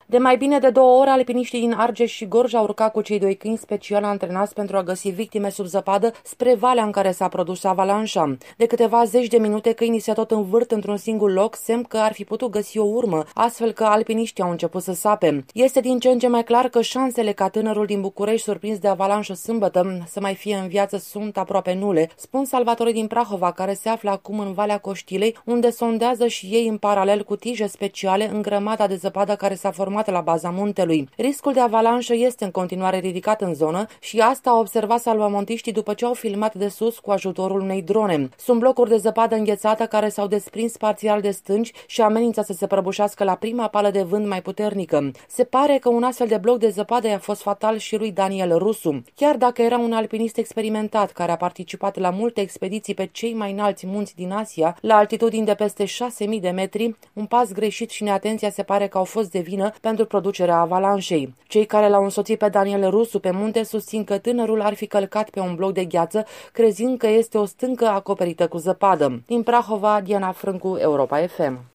De mai bine de 2 ore, alpiniștii din Argeș și Gorj au urcat cu cei 2 câini special antrenați pentru a găsi victime sub zăpadă spre valea în care s-a produs avalanșa. De câteva zeci de minute, câinii se tot învârt într-un singur loc, semn că ar fi putut găsi o urmă, astfel că alpiniștii au început să sape. Este din ce în ce mai clar că șansele ca tânărul din București surprins de avalanșă sâmbătă să mai fie în viață sunt aproape nule, spun salvatorii din Prahova, care se află acum în Valea Coștilei, unde sondează și ei în paralel cu tije speciale în grămada de zăpadă care s-a format la baza muntelui. Riscul de avalanșă este în continuare ridicat în zonă și asta au observat salvamontiștii după ce au filmat de sus cu ajutorul unei drone. Sunt blocuri de zăpadă înghețată care s-au desprins parțial de stânci și amenință să se prăbușească la prima pală de vânt mai puternică. Se pare că un astfel de bloc de zăpadă i-a fost fatal și lui Daniel Rusu. Chiar dacă era un alpinist experimentat care a participat la multe expediții pe cei mai înalți munți din Asia, la altitudini de peste 6.000 de metri, un pas greșit și neatenția se pare că au fost de vină pentru producerea avalanșei. Cei care l-au însoțit pe Daniel Rusu pe munte susțin că tânărul ar fi călcat pe un bloc de gheață, crezând că este o stâncă acoperită cu zăpadă. Din Prahova, Diana Frâncu, Europa FM.